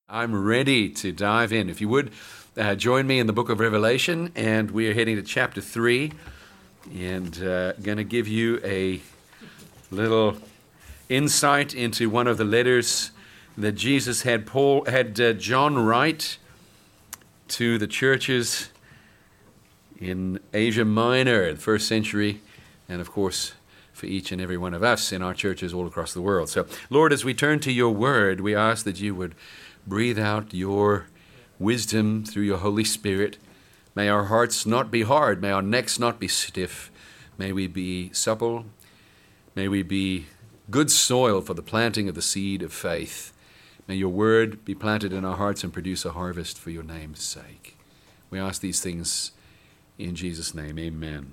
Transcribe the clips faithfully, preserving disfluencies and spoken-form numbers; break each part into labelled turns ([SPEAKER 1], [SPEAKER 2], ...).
[SPEAKER 1] I'm ready to dive in. If you would, uh, join me in the book of Revelation, and we are heading to chapter three, and uh, going to give you a little insight into one of the letters that Jesus had Paul had uh, John write to the churches in Asia Minor, the first century, and of course for each and every one of us in our churches all across the world. So, Lord, as we turn to your word, we ask that you would breathe out your wisdom through your Holy Spirit. May our hearts not be hard. May our necks not be stiff. May we be supple. May we be good soil for the planting of the seed of faith. May your word be planted in our hearts and produce a harvest for your name's sake. We ask these things in Jesus' name. Amen.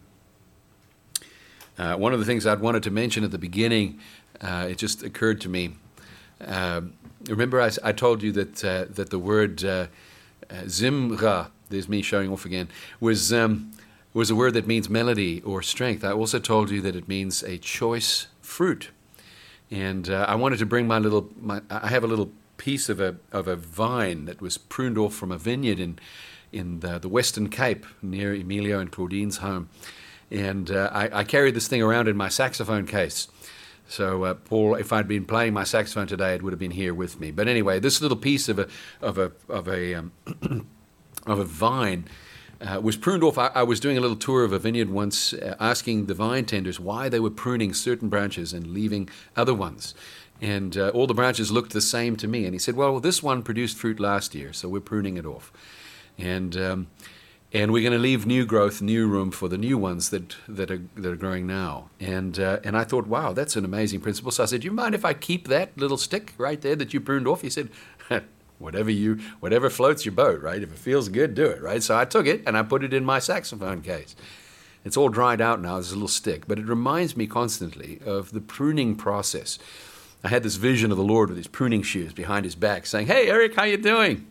[SPEAKER 1] Uh, one of the things I'd wanted to mention at the beginning, uh, it just occurred to me. Uh, remember, I, I told you that uh, that the word uh, uh, Zimra, there's me showing off again, was um, was a word that means melody or strength. I also told you that it means a choice fruit, and uh, I wanted to bring my little. My, I have a little piece of a of a vine that was pruned off from a vineyard in in the, the Western Cape near Emilio and Claudine's home, and uh, I, I carried this thing around in my saxophone case. So, uh, Paul, if I'd been playing my saxophone today, it would have been here with me. But anyway, this little piece of a of a of a um, of a vine uh, was pruned off. I, I was doing a little tour of a vineyard once, uh, asking the vine tenders why they were pruning certain branches and leaving other ones. And uh, all the branches looked the same to me. And he said, "Well, this one produced fruit last year, so we're pruning it off." And um, And we're going to leave new growth, new room for the new ones that that are that are growing now. And uh, and I thought, wow, that's an amazing principle. So I said, do you mind if I keep that little stick right there that you pruned off? He said, whatever you whatever floats your boat, right? If it feels good, do it, right? So I took it and I put it in my saxophone case. It's all dried out now. It's a little stick, but it reminds me constantly of the pruning process. I had this vision of the Lord with his pruning shears behind his back, saying, "Hey, Eric, how you doing?"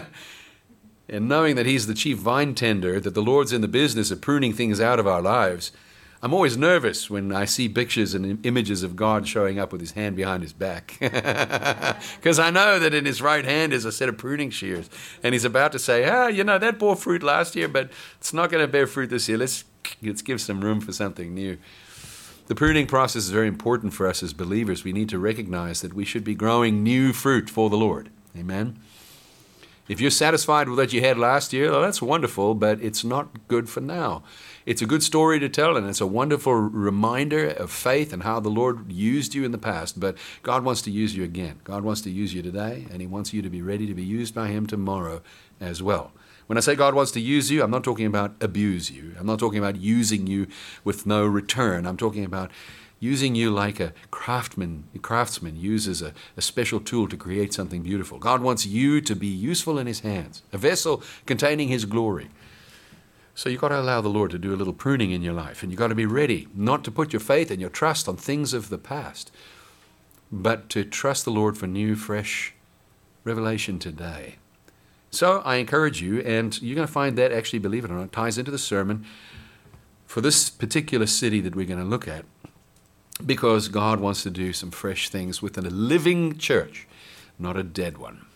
[SPEAKER 1] And knowing that he's the chief vine tender, that the Lord's in the business of pruning things out of our lives, I'm always nervous when I see pictures and images of God showing up with his hand behind his back. Because I know that in his right hand is a set of pruning shears. And he's about to say, ah, you know, that bore fruit last year, but it's not going to bear fruit this year. Let's, let's give some room for something new. The pruning process is very important for us as believers. We need to recognize that we should be growing new fruit for the Lord. Amen? If you're satisfied with what you had last year, well, that's wonderful, but it's not good for now. It's a good story to tell, and it's a wonderful reminder of faith and how the Lord used you in the past, but God wants to use you again. God wants to use you today, and he wants you to be ready to be used by him tomorrow as well. When I say God wants to use you, I'm not talking about abuse you. I'm not talking about using you with no return. I'm talking about using you like a craftsman, a craftsman uses a, a special tool to create something beautiful. God wants you to be useful in his hands, a vessel containing his glory. So you've got to allow the Lord to do a little pruning in your life, and you've got to be ready not to put your faith and your trust on things of the past, but to trust the Lord for new, fresh revelation today. So I encourage you, and you're going to find that actually, believe it or not, ties into the sermon for this particular city that we're going to look at, because God wants to do some fresh things within a living church, not a dead one.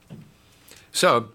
[SPEAKER 1] So,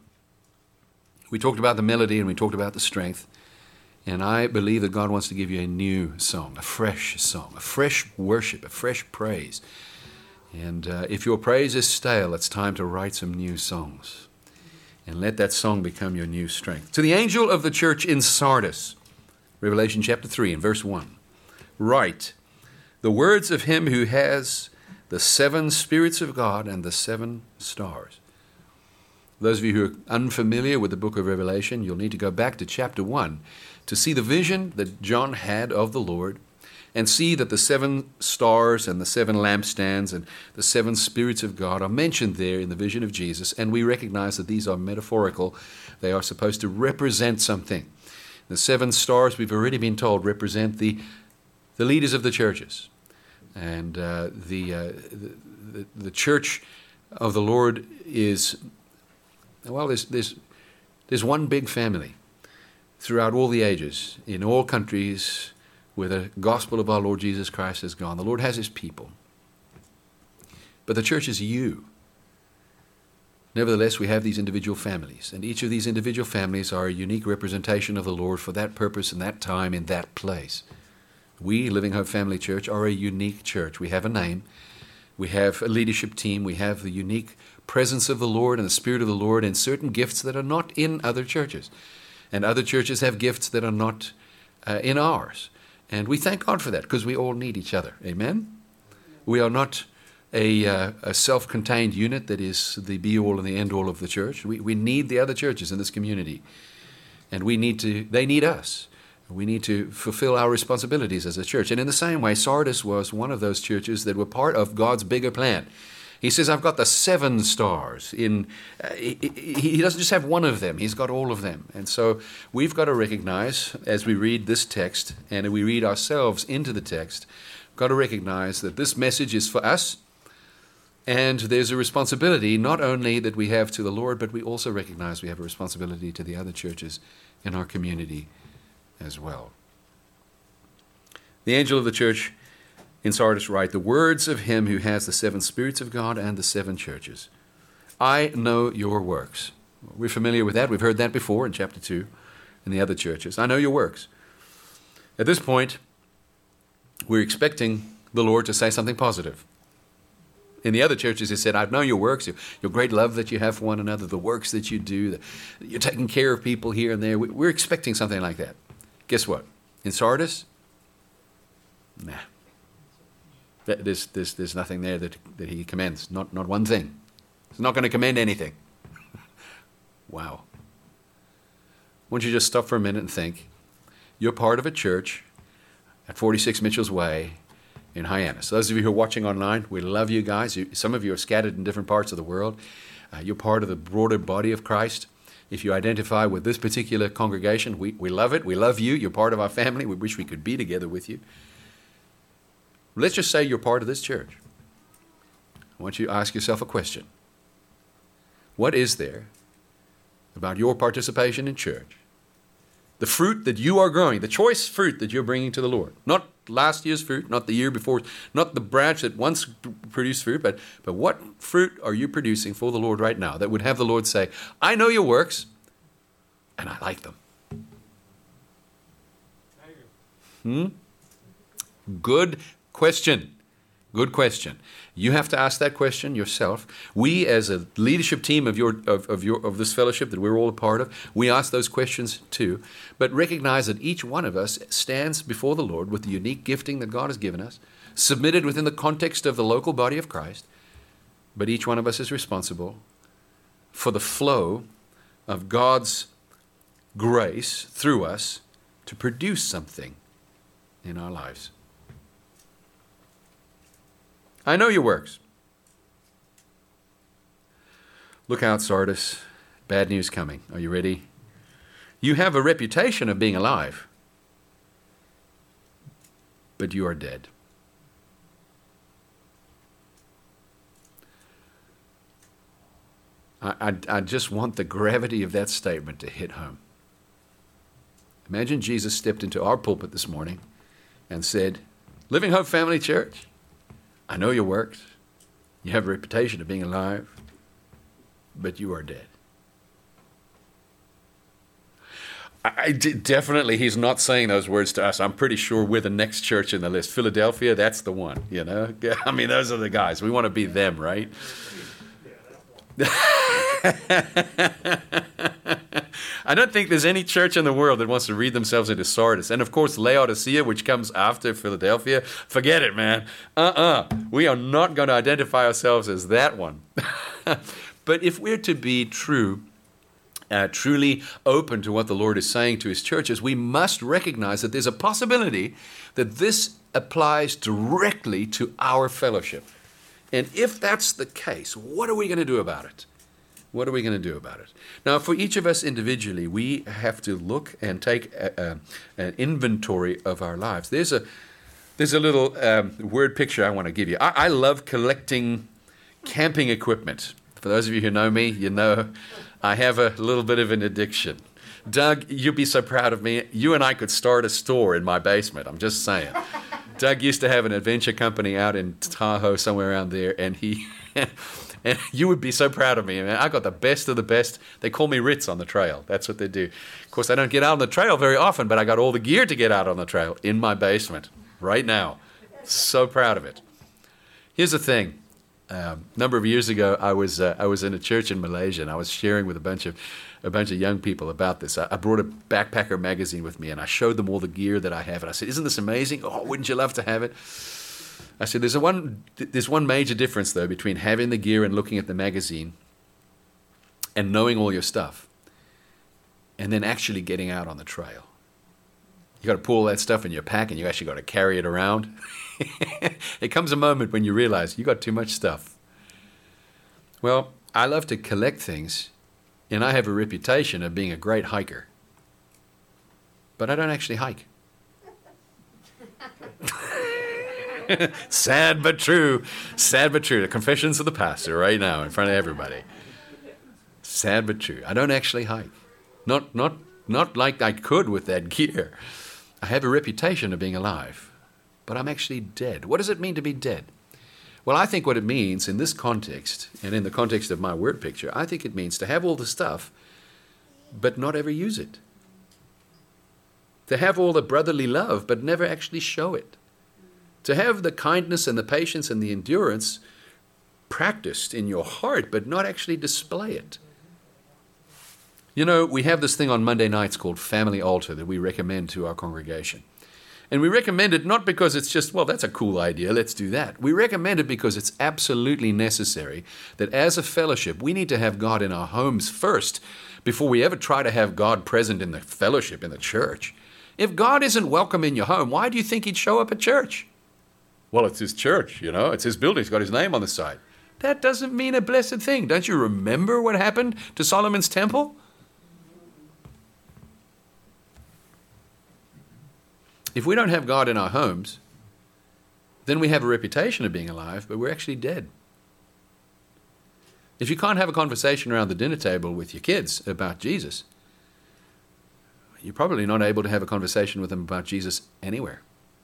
[SPEAKER 1] we talked about the melody and we talked about the strength. And I believe that God wants to give you a new song, a fresh song, a fresh worship, a fresh praise. And uh, if your praise is stale, it's time to write some new songs. And let that song become your new strength. To the angel of the church in Sardis, Revelation chapter three and verse one, write the words of him who has the seven spirits of God and the seven stars. Those of you who are unfamiliar with the book of Revelation, you'll need to go back to chapter one to see the vision that John had of the Lord and see that the seven stars and the seven lampstands and the seven spirits of God are mentioned there in the vision of Jesus. And we recognize that these are metaphorical. They are supposed to represent something. The seven stars, we've already been told, represent the the leaders of the churches. And uh, the, uh, the, the church of the Lord is, well, there's, there's, there's one big family throughout all the ages, in all countries where the gospel of our Lord Jesus Christ has gone. The Lord has his people. But the church is you. Nevertheless, we have these individual families, and each of these individual families are a unique representation of the Lord for that purpose in that time, in that place. We, Living Hope Family Church, are a unique church. We have a name. We have a leadership team. We have the unique presence of the Lord and the Spirit of the Lord and certain gifts that are not in other churches. And other churches have gifts that are not uh, in ours. And we thank God for that because we all need each other. Amen? We are not a, uh, a self-contained unit that is the be-all and the end-all of the church. We, we need the other churches in this community. And we need to, they need us. We need to fulfill our responsibilities as a church. And in the same way, Sardis was one of those churches that were part of God's bigger plan. He says, I've got the seven stars. In uh, he, he doesn't just have one of them. He's got all of them. And so we've got to recognize, as we read this text, and we read ourselves into the text, we've got to recognize that this message is for us. And there's a responsibility not only that we have to the Lord, but we also recognize we have a responsibility to the other churches in our community as well. The angel of the church in Sardis write, the words of him who has the seven spirits of God and the seven churches. I know your works. We're familiar with that. We've heard that before in chapter two in the other churches. I know your works. At this point, we're expecting the Lord to say something positive. In the other churches, he said, I know your works, your, your great love that you have for one another, the works that you do, the, you're taking care of people here and there. We, we're expecting something like that. Guess what? In Sardis, nah. There's, there's, there's nothing there that, that he commends. Not, not one thing. He's not going to commend anything. Wow. Won't you just stop for a minute and think? You're part of a church at forty-six Mitchell's Way in Hyannis. Those of you who are watching online, we love you guys. You, some of you are scattered in different parts of the world. Uh, you're part of the broader body of Christ. If you identify with this particular congregation, we, we love it. We love you. You're part of our family. We wish we could be together with you. Let's just say you're part of this church. I want you to ask yourself a question. What is there about your participation in church, the fruit that you are growing, the choice fruit that you're bringing to the Lord, not last year's fruit, not the year before, not the branch that once produced fruit, but, but what fruit are you producing for the Lord right now that would have the Lord say, I know your works, and I like them. Hmm? Good question. Good question. You have to ask that question yourself. We, as a leadership team of your of, of your of this fellowship that we're all a part of, we ask those questions too. But recognize that each one of us stands before the Lord with the unique gifting that God has given us, submitted within the context of the local body of Christ. But each one of us is responsible for the flow of God's grace through us to produce something in our lives. I know your works. Look out, Sardis. Bad news coming. Are you ready? You have a reputation of being alive, but you are dead. I, I, I just want the gravity of that statement to hit home. Imagine Jesus stepped into our pulpit this morning and said, Living Hope Family Church, I know your works. You have a reputation of being alive, but you are dead. I, I definitely, he's not saying those words to us. I'm pretty sure we're the next church in the list. Philadelphia, that's the one, you know? I mean, those are the guys. We want to be them, right? I don't think there's any church in the world that wants to read themselves into Sardis. And of course, Laodicea, which comes after Philadelphia, forget it, man. Uh-uh. We are not going to identify ourselves as that one. But if we're to be true, uh, truly open to what the Lord is saying to his churches, we must recognize that there's a possibility that this applies directly to our fellowship. And if that's the case, what are we going to do about it? What are we going to do about it? Now, for each of us individually, we have to look and take a, a, an inventory of our lives. There's a there's a little um, word picture I want to give you. I, I love collecting camping equipment. For those of you who know me, you know I have a little bit of an addiction. Doug, you'd be so proud of me. You and I could start a store in my basement. I'm just saying. Doug used to have an adventure company out in Tahoe, somewhere around there, and he And you would be so proud of me. Man. I got the best of the best. They call me Ritz on the trail. That's what they do. Of course, I don't get out on the trail very often, but I got all the gear to get out on the trail in my basement right now. So proud of it. Here's the thing. Um, a number of years ago, I was uh, I was in a church in Malaysia, and I was sharing with a bunch of a bunch of young people about this. I, I brought a backpacker magazine with me, and I showed them all the gear that I have. And I said, "Isn't this amazing? Oh, wouldn't you love to have it?" I said, "There's a one there's one major difference though between having the gear and looking at the magazine, and knowing all your stuff, and then actually getting out on the trail. You got to pull all that stuff in your pack, and you actually got to carry it around." It comes a moment when you realize you got too much stuff. Well, I love to collect things, and I have a reputation of being a great hiker. But I don't actually hike. Sad but true. Sad but true. The confessions of the pastor right now in front of everybody. Sad but true. I don't actually hike. Not, not, not like I could with that gear. I have a reputation of being alive. But I'm actually dead. What does it mean to be dead? Well, I think what it means in this context, and in the context of my word picture, I think it means to have all the stuff, but not ever use it. To have all the brotherly love, but never actually show it. To have the kindness and the patience and the endurance practiced in your heart, but not actually display it. You know, we have this thing on Monday nights called Family Altar that we recommend to our congregation. And we recommend it not because it's just, well, that's a cool idea, let's do that. We recommend it because it's absolutely necessary that as a fellowship, we need to have God in our homes first before we ever try to have God present in the fellowship, in the church. If God isn't welcome in your home, why do you think he'd show up at church? Well, it's his church, you know, it's his building, it's got his name on the side. That doesn't mean a blessed thing. Don't you remember what happened to Solomon's temple? If we don't have God in our homes, then we have a reputation of being alive, but we're actually dead. If you can't have a conversation around the dinner table with your kids about Jesus, you're probably not able to have a conversation with them about Jesus anywhere.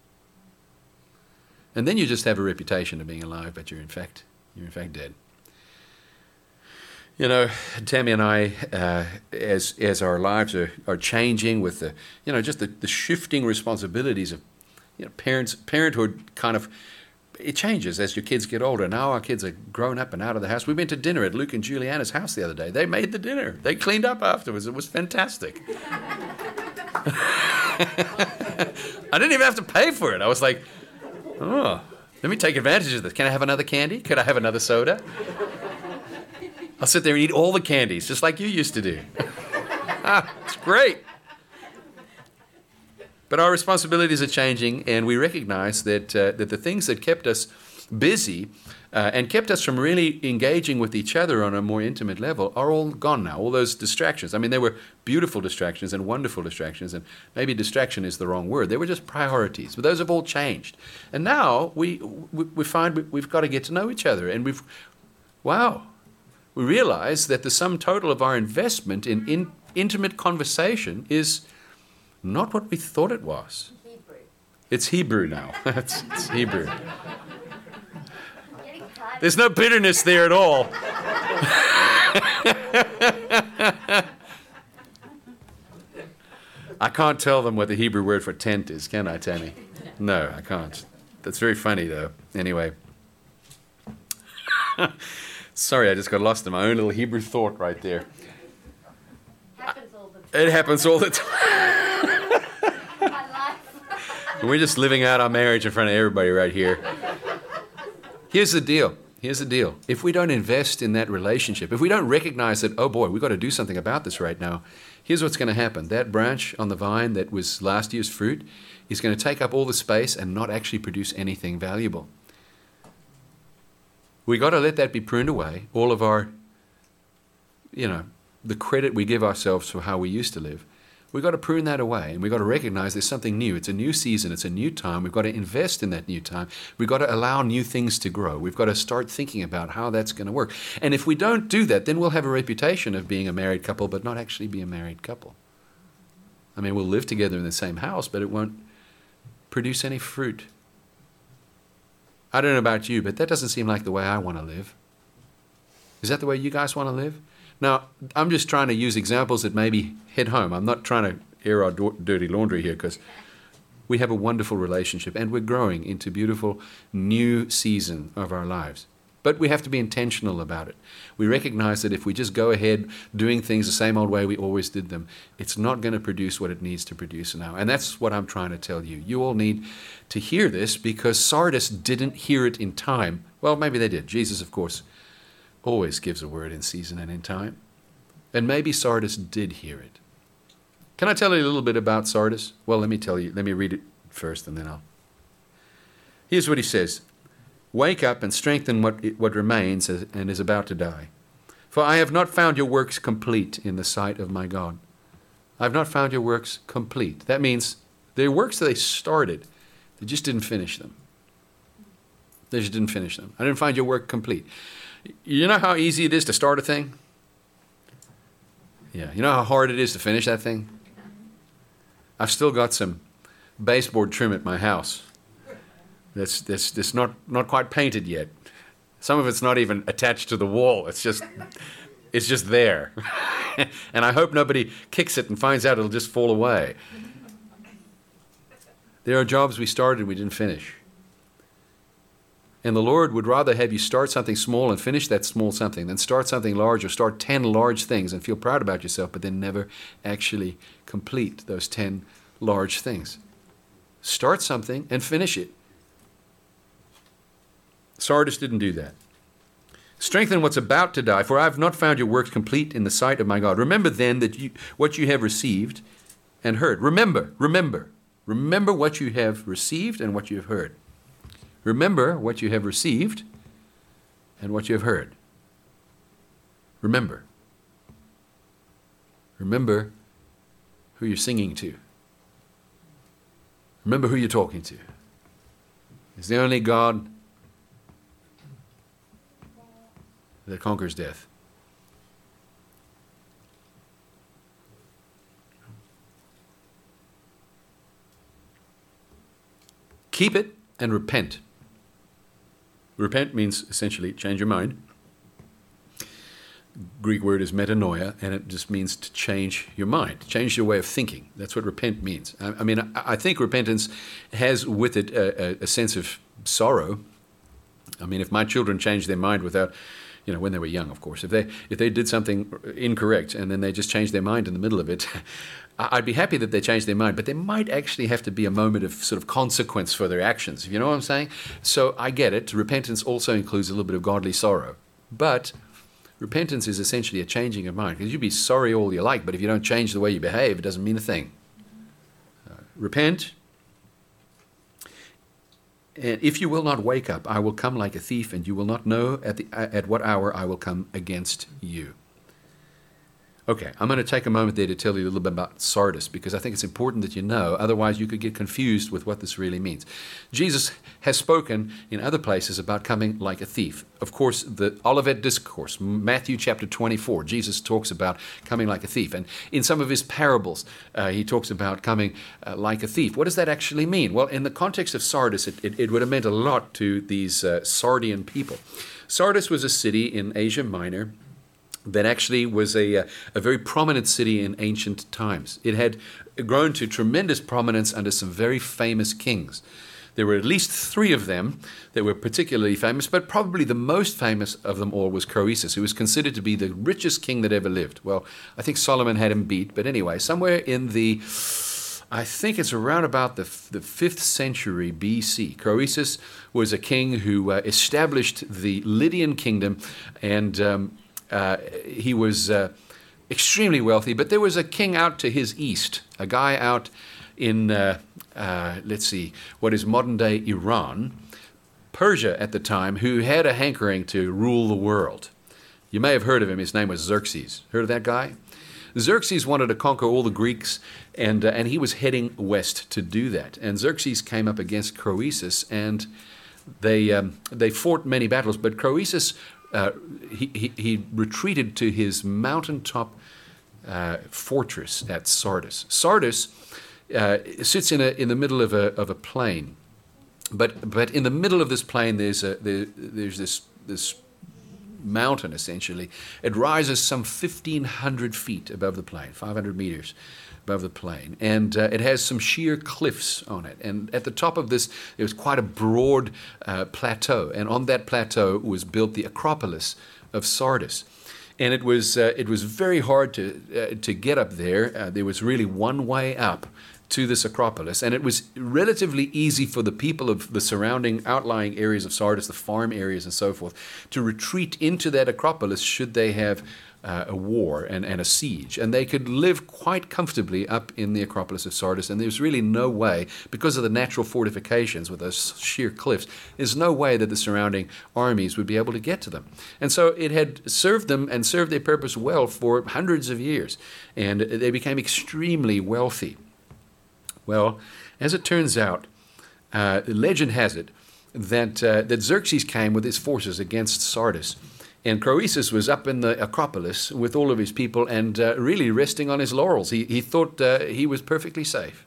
[SPEAKER 1] And then you just have a reputation of being alive, but you're in fact, you're in fact dead. You know, Tammy and I, uh, as as our lives are, are changing with the, you know, just the, the shifting responsibilities of, you know, parents, parenthood kind of, it changes as your kids get older. Now our kids are grown up and out of the house. We went to dinner at Luke and Juliana's house the other day. They made the dinner. They cleaned up afterwards. It was fantastic. I didn't even have to pay for it. I was like, oh, let me take advantage of this. Can I have another candy? Could I have another soda? I'll sit there and eat all the candies, just like you used to do. Ah, it's great. But our responsibilities are changing, and we recognize that uh, that the things that kept us busy uh, and kept us from really engaging with each other on a more intimate level are all gone now, all those distractions. I mean, they were beautiful distractions and wonderful distractions, and maybe distraction is the wrong word. They were just priorities, but those have all changed. And now we we, we find we, we've got to get to know each other, and we've, wow, we realize that the sum total of our investment in, in intimate conversation is not what we thought it was.
[SPEAKER 2] Hebrew.
[SPEAKER 1] It's Hebrew now. it's, it's Hebrew. There's no bitterness there at all. I can't tell them what the Hebrew word for tent is, can I, Tammy? No, I can't. That's very funny, though. Anyway. Sorry, I just got lost in my own little Hebrew thought right there.
[SPEAKER 2] Happens all the time.
[SPEAKER 1] It happens all the time.
[SPEAKER 2] My life.
[SPEAKER 1] We're just living out our marriage in front of everybody right here. Here's the deal. Here's the deal. If we don't invest in that relationship, if we don't recognize that, oh boy, we've got to do something about this right now, here's what's going to happen. That branch on the vine that was last year's fruit is going to take up all the space and not actually produce anything valuable. We got to let that be pruned away. All of our, you know, the credit we give ourselves for how we used to live. We've got to prune that away, and we've got to recognize there's something new. It's a new season. It's a new time. We've got to invest in that new time. We've got to allow new things to grow. We've got to start thinking about how that's going to work. And if we don't do that, then we'll have a reputation of being a married couple, but not actually be a married couple. I mean, we'll live together in the same house, but it won't produce any fruit. I don't know about you, but that doesn't seem like the way I want to live. Is that the way you guys want to live? Now, I'm just trying to use examples that maybe hit home. I'm not trying to air our do- dirty laundry here, because we have a wonderful relationship and we're growing into a beautiful new season of our lives. But we have to be intentional about it. We recognize that if we just go ahead doing things the same old way we always did them, it's not going to produce what it needs to produce now. And that's what I'm trying to tell you. You all need to hear this, because Sardis didn't hear it in time. Well, maybe they did. Jesus, of course, always gives a word in season and in time. And maybe Sardis did hear it. Can I tell you a little bit about Sardis? Well, let me tell you. Let me read it first, and then I'll... Here's what he says. Wake up and strengthen what, what remains and is about to die. For I have not found your works complete in the sight of my God. I have not found your works complete. That means their works that they started, they just didn't finish them. They just didn't finish them. I didn't find your work complete. You know how easy it is to start a thing? Yeah. You know how hard it is to finish that thing? I've still got some baseboard trim at my house. That's, that's, that's not, not quite painted yet. Some of it's not even attached to the wall. It's just, it's just there. And I hope nobody kicks it and finds out it'll just fall away. There are jobs we started and we didn't finish. And the Lord would rather have you start something small and finish that small something than start something large or start ten large things and feel proud about yourself, but then never actually complete those ten large things. Start something and finish it. Sardis didn't do that. Strengthen what's about to die, for I have not found your works complete in the sight of my God. Remember then that you, what you have received and heard. Remember, remember, remember what you have received and what you have heard. Remember what you have received and what you have heard. Remember. Remember who you're singing to. Remember who you're talking to. It's the only God that conquers death. Keep it and repent. Repent means essentially change your mind. Greek word is metanoia, and it just means to change your mind, change your way of thinking. That's what repent means. I, I mean, I, I think repentance has with it a, a, a sense of sorrow. I mean, if my children changed their mind without, you know, when they were young, of course, if they if they did something incorrect and then they just changed their mind in the middle of it, I'd be happy that they changed their mind, but there might actually have to be a moment of sort of consequence for their actions. You know what I'm saying? So I get it. Repentance also includes a little bit of godly sorrow. But repentance is essentially a changing of mind. Because you'd be sorry all you like, but if you don't change the way you behave, it doesn't mean a thing. Uh, repent. And if you will not wake up, I will come like a thief, and you will not know at the at what hour I will come against you. Okay, I'm going to take a moment there to tell you a little bit about Sardis, because I think it's important that you know, otherwise you could get confused with what this really means. Jesus has spoken in other places about coming like a thief. Of course, the Olivet Discourse, Matthew chapter twenty-four, Jesus talks about coming like a thief. And in some of his parables, uh, he talks about coming uh, like a thief. What does that actually mean? Well, in the context of Sardis, it, it, it would have meant a lot to these uh, Sardian people. Sardis was a city in Asia Minor that actually was a, a very prominent city in ancient times. It had grown to tremendous prominence under some very famous kings. There were at least three of them that were particularly famous, but probably the most famous of them all was Croesus, who was considered to be the richest king that ever lived. Well, I think Solomon had him beat, but anyway, somewhere in the, I think it's around about the, the fifth century B C, Croesus was a king who uh, established the Lydian kingdom, and um, Uh, he was uh, extremely wealthy, but there was a king out to his east, a guy out in, uh, uh, let's see, what is modern-day Iran, Persia at the time, who had a hankering to rule the world. You may have heard of him. His name was Xerxes. Heard of that guy? Xerxes wanted to conquer all the Greeks, and, uh, and he was heading west to do that. And Xerxes came up against Croesus, and they, um, they fought many battles, but Croesus Uh, he, he, he retreated to his mountaintop uh, fortress at Sardis. Sardis uh, sits in a in the middle of a of a plain, but but in the middle of this plain there's a there, there's this this mountain, essentially. It rises some fifteen hundred feet above the plain, five hundred meters above the plain. And uh, it has some sheer cliffs on it. And at the top of this, there was quite a broad uh, plateau. And on that plateau was built the Acropolis of Sardis. And it was uh, it was very hard to uh, to get up there. Uh, there was really one way up to this Acropolis, and it was relatively easy for the people of the surrounding outlying areas of Sardis, the farm areas and so forth, to retreat into that Acropolis should they have uh, a war and, and a siege. And they could live quite comfortably up in the Acropolis of Sardis, and there's really no way, because of the natural fortifications with those sheer cliffs, there's no way that the surrounding armies would be able to get to them. And so it had served them and served their purpose well for hundreds of years, and they became extremely wealthy. Well, as it turns out, uh, legend has it that uh, that Xerxes came with his forces against Sardis, and Croesus was up in the Acropolis with all of his people and uh, really resting on his laurels. He he thought uh, he was perfectly safe.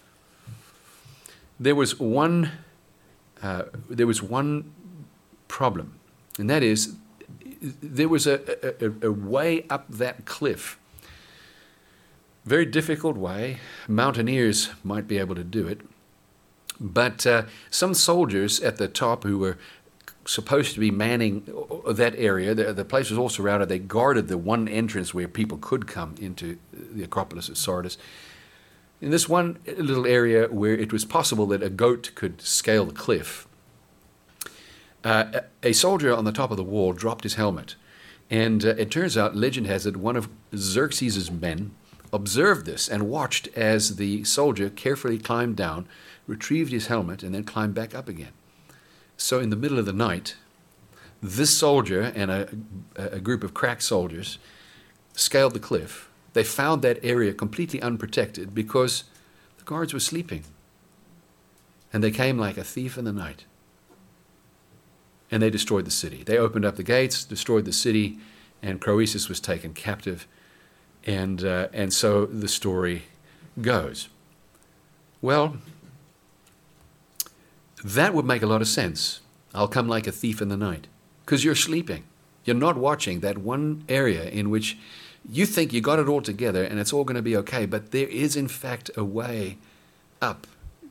[SPEAKER 1] There was one uh, there was one problem, and that is there was a, a, a way up that cliff. Very difficult way. Mountaineers might be able to do it. But uh, some soldiers at the top who were supposed to be manning that area, the, the place was all surrounded. They guarded the one entrance where people could come into the Acropolis of Sardis. In this one little area where it was possible that a goat could scale the cliff, uh, a soldier on the top of the wall dropped his helmet. And uh, it turns out, legend has it, one of Xerxes' men observed this and watched as the soldier carefully climbed down, retrieved his helmet, and then climbed back up again. So in the middle of the night, this soldier and a, a group of crack soldiers scaled the cliff. They found that area completely unprotected because the guards were sleeping. And they came like a thief in the night. And they destroyed the city. They opened up the gates, destroyed the city, and Croesus was taken captive. And uh, and so the story goes. Well, that would make a lot of sense. I'll come like a thief in the night. Because you're sleeping. You're not watching that one area in which you think you got it all together and it's all going to be okay. But there is, in fact, a way up.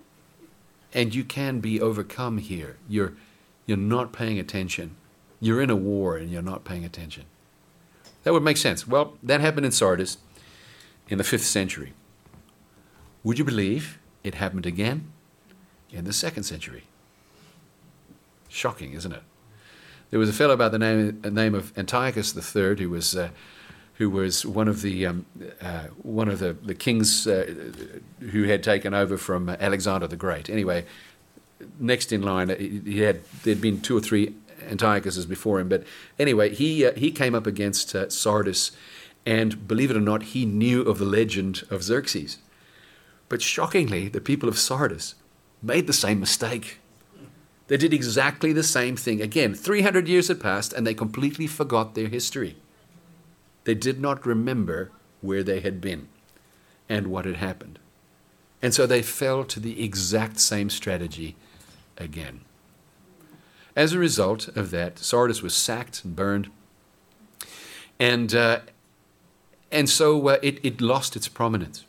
[SPEAKER 1] And you can be overcome here. You're, you're not paying attention. You're in a war and you're not paying attention. That would make sense. Well, that happened in Sardis in the fifth century. Would you believe it happened again in the second century? Shocking, isn't it? There was a fellow by the name, name of Antiochus the Third, who was uh, who was one of the um, uh, one of the the kings uh, who had taken over from Alexander the Great. Anyway, next in line, he had there'd been two or three Antiochuses before him, but anyway, he uh, he came up against uh, Sardis, and believe it or not, he knew of the legend of Xerxes. But shockingly, the people of Sardis made the same mistake. They did exactly the same thing. Again, three hundred years had passed, and they completely forgot their history. They did not remember where they had been and what had happened. And so they fell to the exact same strategy again. As a result of that, Sardis was sacked and burned. And uh, and so uh, it, it lost its prominence.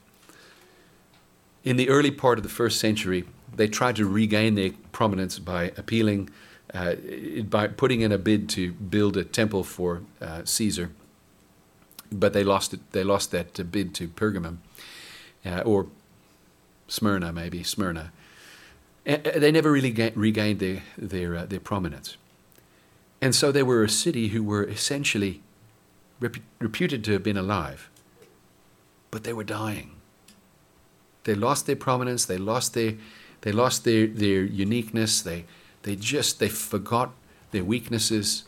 [SPEAKER 1] In the early part of the first century, they tried to regain their prominence by appealing, uh, by putting in a bid to build a temple for uh, Caesar. But they lost it. They lost that uh, bid to Pergamum, uh, or Smyrna, maybe Smyrna. They never really ga- regained their their uh, their prominence, and so they were a city who were essentially repu- reputed to have been alive, but they were dying. They lost their prominence. They lost their they lost their their uniqueness. They they just they forgot their weaknesses,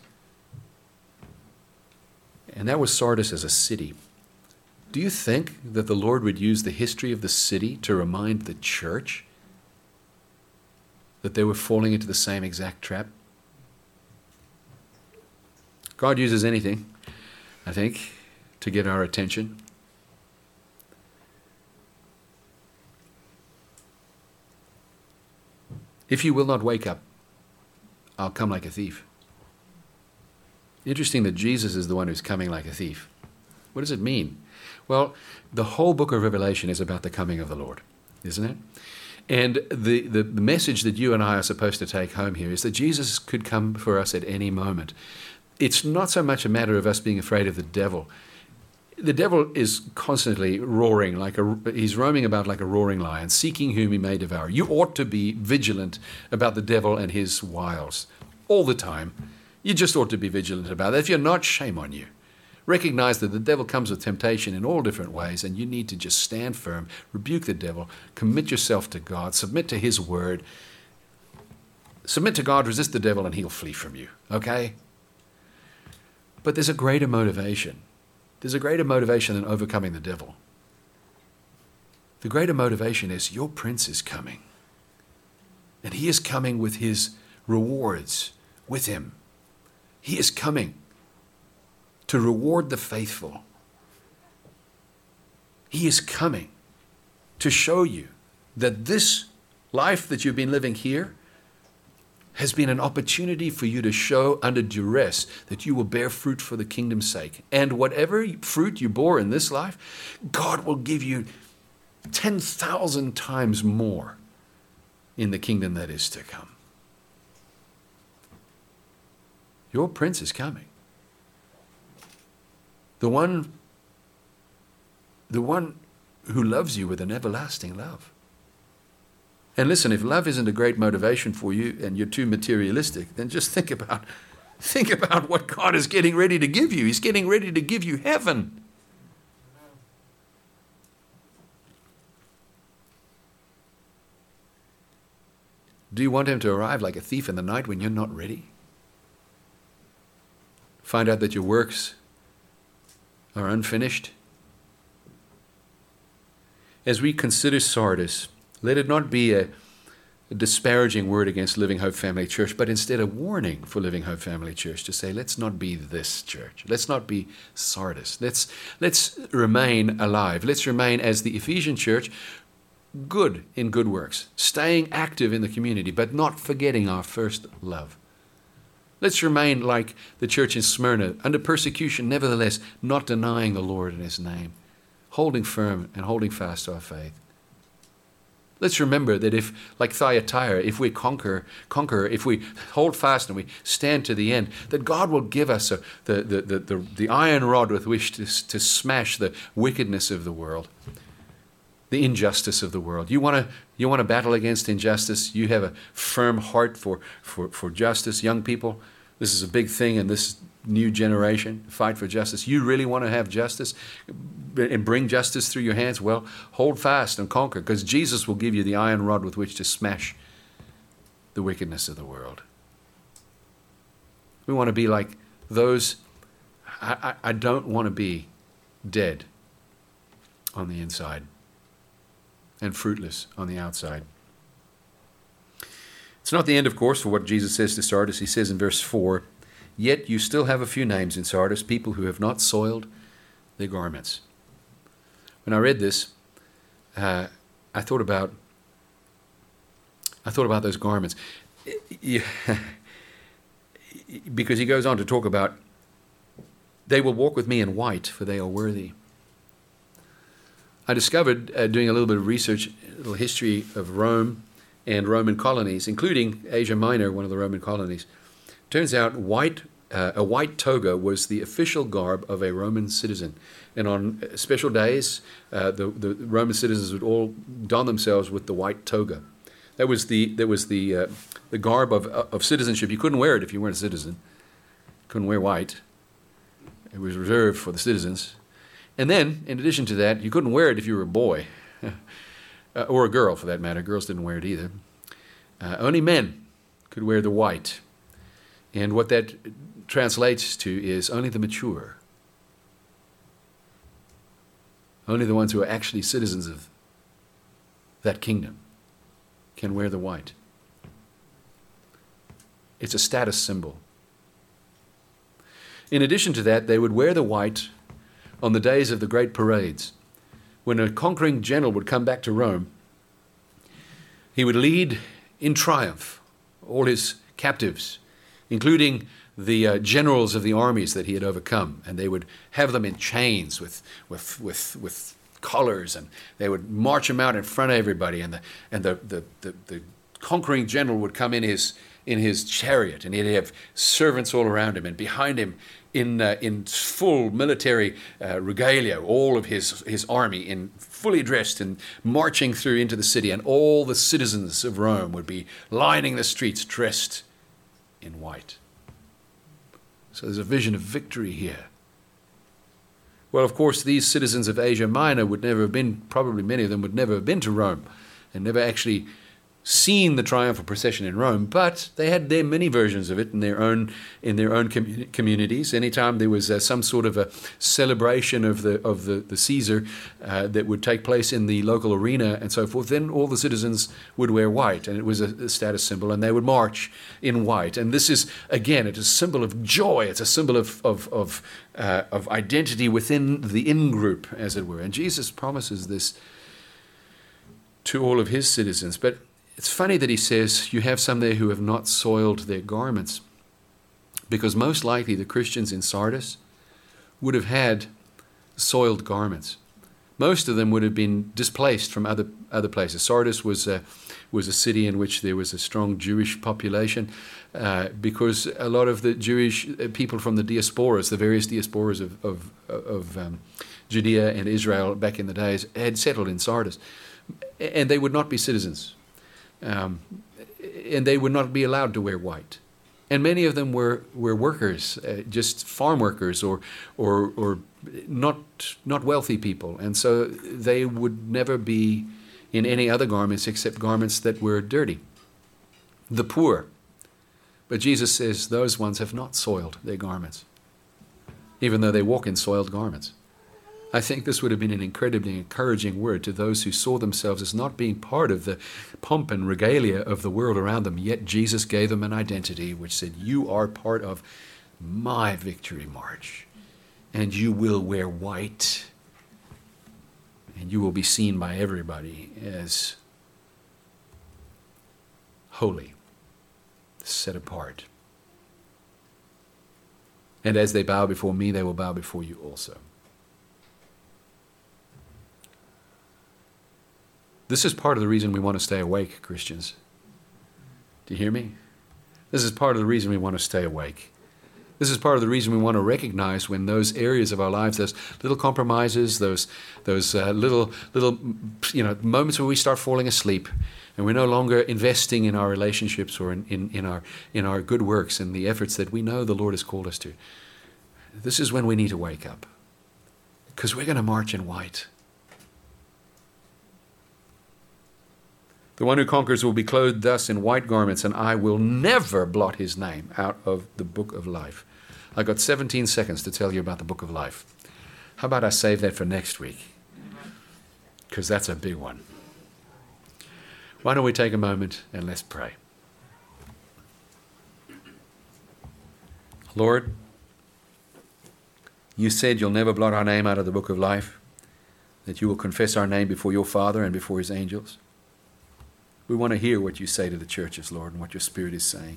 [SPEAKER 1] and that was Sardis as a city. Do you think that the Lord would use the history of the city to remind the church that they were falling into the same exact trap? God uses anything, I think, to get our attention. If you will not wake up, I'll come like a thief. Interesting that Jesus is the one who's coming like a thief. What does it mean? Well, the whole book of Revelation is about the coming of the Lord, isn't it? And the, the, the message that you and I are supposed to take home here is that Jesus could come for us at any moment. It's not so much a matter of us being afraid of the devil. The devil is constantly roaring, like a, he's roaming about like a roaring lion, seeking whom he may devour. You ought to be vigilant about the devil and his wiles all the time. You just ought to be vigilant about that. If you're not, shame on you. Recognize that the devil comes with temptation in all different ways, and you need to just stand firm, rebuke the devil, commit yourself to God, submit to his word. Submit to God, resist the devil, and he'll flee from you, okay? But there's a greater motivation. There's a greater motivation than overcoming the devil. The greater motivation is your prince is coming. And he is coming with his rewards with him. He is coming to reward the faithful. He is coming to show you that this life that you've been living here has been an opportunity for you to show under duress that you will bear fruit for the kingdom's sake. And whatever fruit you bore in this life, God will give you ten thousand times more in the kingdom that is to come. Your prince is coming. The one, the one who loves you with an everlasting love. And listen, if love isn't a great motivation for you and you're too materialistic, then just think about, think about what God is getting ready to give you. He's getting ready to give you heaven. Do you want him to arrive like a thief in the night when you're not ready? Find out that your works are unfinished? As we consider Sardis, let it not be a, a disparaging word against Living Hope Family Church, but instead a warning for Living Hope Family Church to say, let's not be this church. Let's not be Sardis. Let's, let's remain alive. Let's remain, as the Ephesian church, good in good works, staying active in the community, but not forgetting our first love. Let's remain like the church in Smyrna, under persecution, nevertheless, not denying the Lord and his name, holding firm and holding fast to our faith. Let's remember that if, like Thyatira, if we conquer, conquer, if we hold fast and we stand to the end, that God will give us a, the, the, the, the, the iron rod with which to, to smash the wickedness of the world, the injustice of the world. You want to you want to battle against injustice? You have a firm heart for, for, for justice. Young people, this is a big thing in this new generation, fight for justice. You really want to have justice and bring justice through your hands? Well, hold fast and conquer, because Jesus will give you the iron rod with which to smash the wickedness of the world. We want to be like those. I, I, I don't want to be dead on the inside and fruitless on the outside. It's not the end, of course, for what Jesus says to Sardis. He says in verse four, yet you still have a few names in Sardis, people who have not soiled their garments. When I read this, uh, I thought about I thought about those garments. Because he goes on to talk about, they will walk with me in white, for they are worthy. I discovered, uh, doing a little bit of research, a little history of Rome and Roman colonies, including Asia Minor, one of the Roman colonies. Turns out white, uh, a white toga was the official garb of a Roman citizen. And on special days, uh, the, the Roman citizens would all don themselves with the white toga. That was the that was the uh, the garb of of citizenship. You couldn't wear it if you weren't a citizen. Couldn't wear white. It was reserved for the citizens. And then, in addition to that, you couldn't wear it if you were a boy, uh, or a girl for that matter. Girls didn't wear it either. Uh, only men could wear the white. And what that translates to is only the mature. Only the ones who are actually citizens of that kingdom can wear the white. It's a status symbol. In addition to that, they would wear the white on the days of the great parades. When a conquering general would come back to Rome, he would lead in triumph all his captives, including the uh, generals of the armies that he had overcome, and they would have them in chains with with with with collars, and they would march them out in front of everybody, and the and the the, the, the conquering general would come in his in his chariot, and he'd have servants all around him, and behind him in uh, in full military uh, regalia, all of his his army in fully dressed and marching through into the city, and all the citizens of Rome would be lining the streets dressed in white. So there's a vision of victory here. Well, of course, these citizens of Asia Minor would never have been, probably many of them would never have been to Rome and never actually seen the triumphal procession in Rome, but they had their many versions of it in their own in their own com- communities. Anytime there was uh, some sort of a celebration of the of the, the Caesar uh, that would take place in the local arena and so forth, then all the citizens would wear white, and it was a, a status symbol, and they would march in white. And this is, again, it's a symbol of joy. It's a symbol of of of, uh, of identity within the in-group, as it were. And Jesus promises this to all of his citizens. But it's funny that he says you have some there who have not soiled their garments, because most likely the Christians in Sardis would have had soiled garments. Most of them would have been displaced from other other places. Sardis was a, was a city in which there was a strong Jewish population, uh, because a lot of the Jewish people from the diasporas, the various diasporas of, of, of um, Judea and Israel back in the days, had settled in Sardis. And they would not be citizens. Um, and they would not be allowed to wear white. And many of them were, were workers, uh, just farm workers, or or or not not wealthy people. And so they would never be in any other garments except garments that were dirty. The poor. But Jesus says those ones have not soiled their garments, even though they walk in soiled garments. I think this would have been an incredibly encouraging word to those who saw themselves as not being part of the pomp and regalia of the world around them, yet Jesus gave them an identity which said, you are part of my victory march, and you will wear white, and you will be seen by everybody as holy, set apart. And as they bow before me, they will bow before you also. This is part of the reason we want to stay awake, Christians. Do you hear me? This is part of the reason we want to stay awake. This is part of the reason we want to recognize when those areas of our lives, those little compromises, those those uh, little little you know moments where we start falling asleep, and we're no longer investing in our relationships or in, in, in our in our good works and the efforts that we know the Lord has called us to. This is when we need to wake up, because we're going to march in white. The one who conquers will be clothed thus in white garments, and I will never blot his name out of the book of life. I got seventeen seconds to tell you about the book of life. How about I save that for next week? Because that's a big one. Why don't we take a moment and let's pray. Lord, you said you'll never blot our name out of the book of life, that you will confess our name before your Father and before his angels. We want to hear what you say to the churches, Lord, and what your Spirit is saying.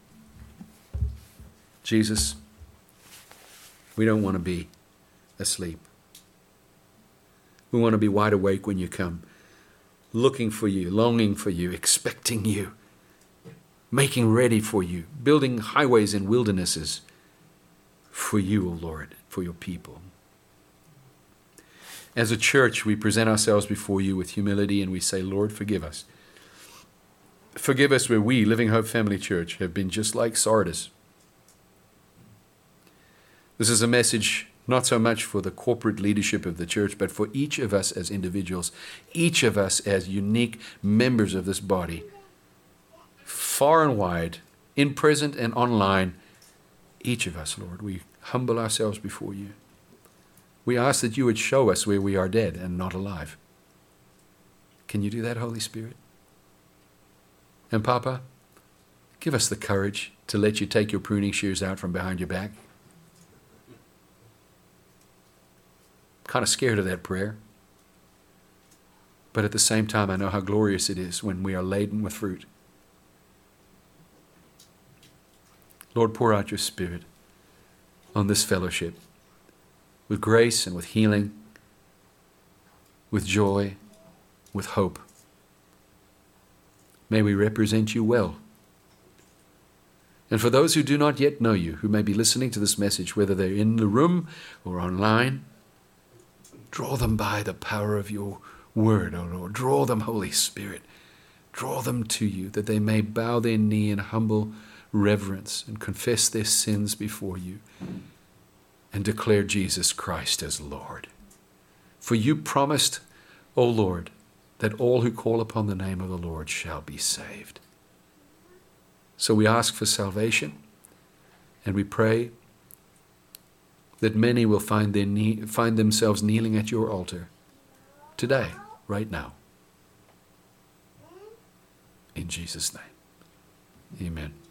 [SPEAKER 1] Jesus, we don't want to be asleep. We want to be wide awake when you come, looking for you, longing for you, expecting you, making ready for you, building highways and wildernesses for you, O Lord, for your people. As a church, we present ourselves before you with humility, and we say, Lord, forgive us. Forgive us where we, Living Hope Family Church, have been just like Sardis. This is a message not so much for the corporate leadership of the church, but for each of us as individuals, each of us as unique members of this body, far and wide, in present and online, each of us, Lord, we humble ourselves before you. We ask that you would show us where we are dead and not alive. Can you do that, Holy Spirit? And Papa, give us the courage to let you take your pruning shears out from behind your back. I'm kind of scared of that prayer. But at the same time, I know how glorious it is when we are laden with fruit. Lord, pour out your Spirit on this fellowship with grace and with healing, with joy, with hope. May we represent you well. And for those who do not yet know you, who may be listening to this message, whether they're in the room or online, draw them by the power of your word, O Lord. Draw them, Holy Spirit. Draw them to you, that they may bow their knee in humble reverence and confess their sins before you and declare Jesus Christ as Lord. For you promised, O Lord, that all who call upon the name of the Lord shall be saved. So we ask for salvation, and we pray that many will find their knee, find themselves kneeling at your altar today, right now. In Jesus' name, amen.